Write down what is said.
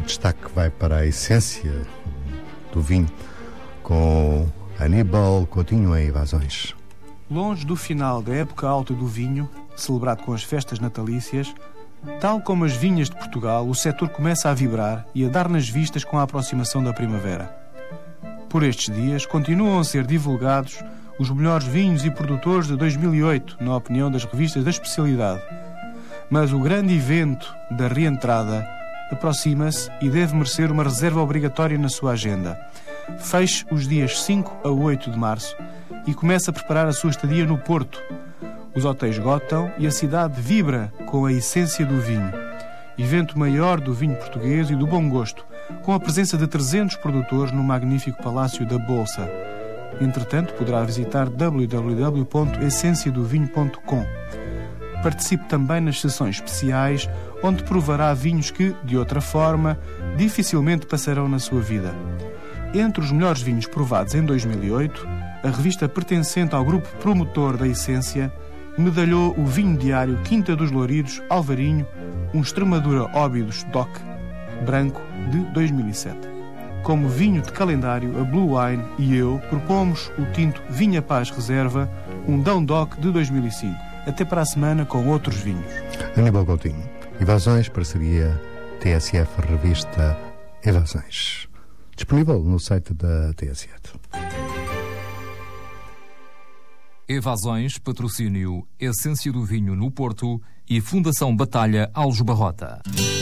destaque vai para a essência do vinho, com Aníbal Coutinho em Evasões. Longe do final da época alta do vinho, celebrado com as festas natalícias, tal como as vinhas de Portugal, o setor começa a vibrar e a dar nas vistas com a aproximação da primavera. Por estes dias, continuam a ser divulgados os melhores vinhos e produtores de 2008, na opinião das revistas da especialidade. Mas o grande evento da reentrada aproxima-se e deve merecer uma reserva obrigatória na sua agenda. Feche os dias 5 a 8 de março e comece a preparar a sua estadia no Porto. Os hotéis gotam e a cidade vibra com a essência do vinho. Evento maior do vinho português e do bom gosto, com a presença de 300 produtores no magnífico Palácio da Bolsa. Entretanto, poderá visitar www.essenciadovinho.com. Participe também nas sessões especiais, onde provará vinhos que, de outra forma, dificilmente passarão na sua vida. Entre os melhores vinhos provados em 2008, a revista pertencente ao grupo promotor da Essência medalhou o vinho diário Quinta dos Louridos Alvarinho, um Extremadura Óbidos DOC branco de 2007. Como vinho de calendário, a Blue Wine e eu propomos o tinto Vinha Paz Reserva, um Dão DOC de 2005. Até para a semana com outros vinhos. Aníbal Coutinho, Evasões, parceria TSF Revista Evasões. Disponível no site da TSF. Evasões, patrocínio Essência do Vinho no Porto e Fundação Batalha Aljubarrota.